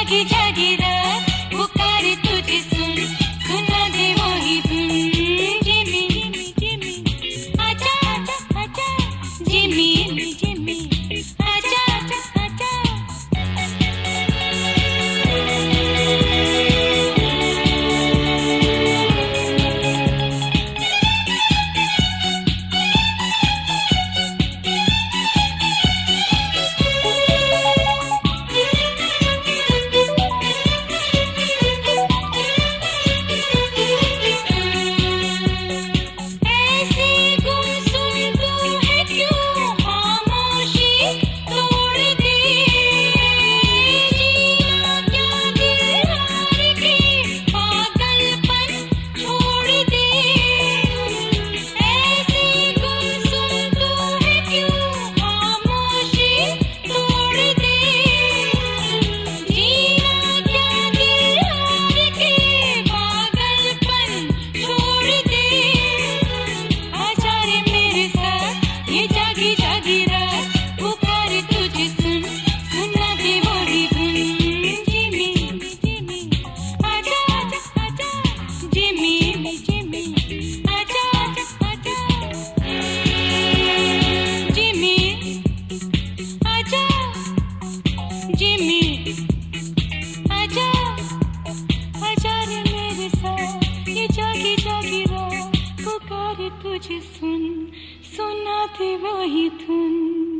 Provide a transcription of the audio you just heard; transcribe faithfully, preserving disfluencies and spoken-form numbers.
जागी जागी रात पुकारे तुझे सुन सुना दे वही धुन जिमी जिमी आजा आजा आजा जिमी जिमी आजा आजा आजा तुझे सुन सुना दे वही धुन।